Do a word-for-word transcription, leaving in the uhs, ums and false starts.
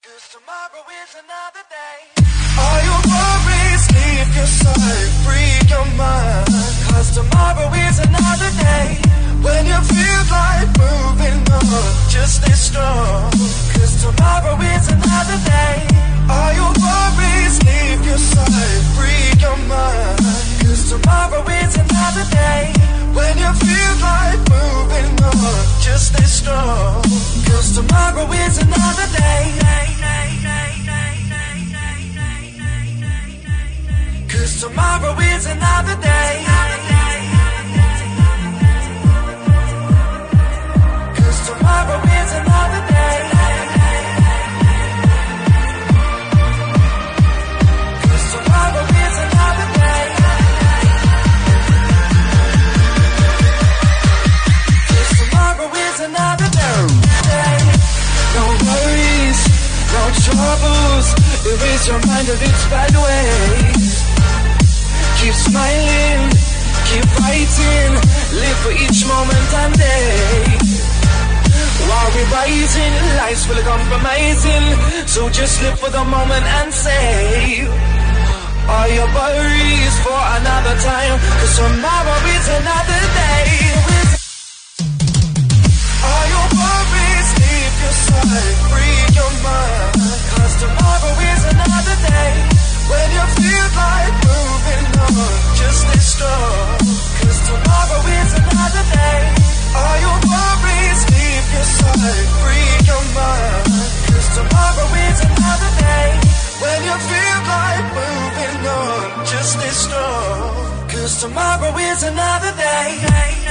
'Cause tomorrow is another day. All your worries, leave your side, free your mind. 'Cause tomorrow is another day. When you feel like moving on, just stay strong. 'Cause tomorrow is another day. All your worries, leave your side, free your mind. 'Cause tomorrow is another day. When you feel like moving on, just stay strong. 'Cause tomorrow is another day. 'Cause tomorrow is another day. 'Cause tomorrow is another day. 'Cause tomorrow is another day. 'Cause tomorrow is another day. No worries, no troubles. Erase your mind of its bad ways. Keep smiling, keep fighting. Live for each moment and day. While we're rising, life's full of compromising. So just live for the moment and save all your worries for another time. 'Cause tomorrow is another day. All your worries, leave your side, free your mind. 'Cause tomorrow is another day. When you feel like moving on, just stay strong. 'Cause tomorrow is another day. All your worries, leave your side, free your mind. 'Cause tomorrow is another day. When you feel like moving on, just stay strong. 'Cause tomorrow is another day.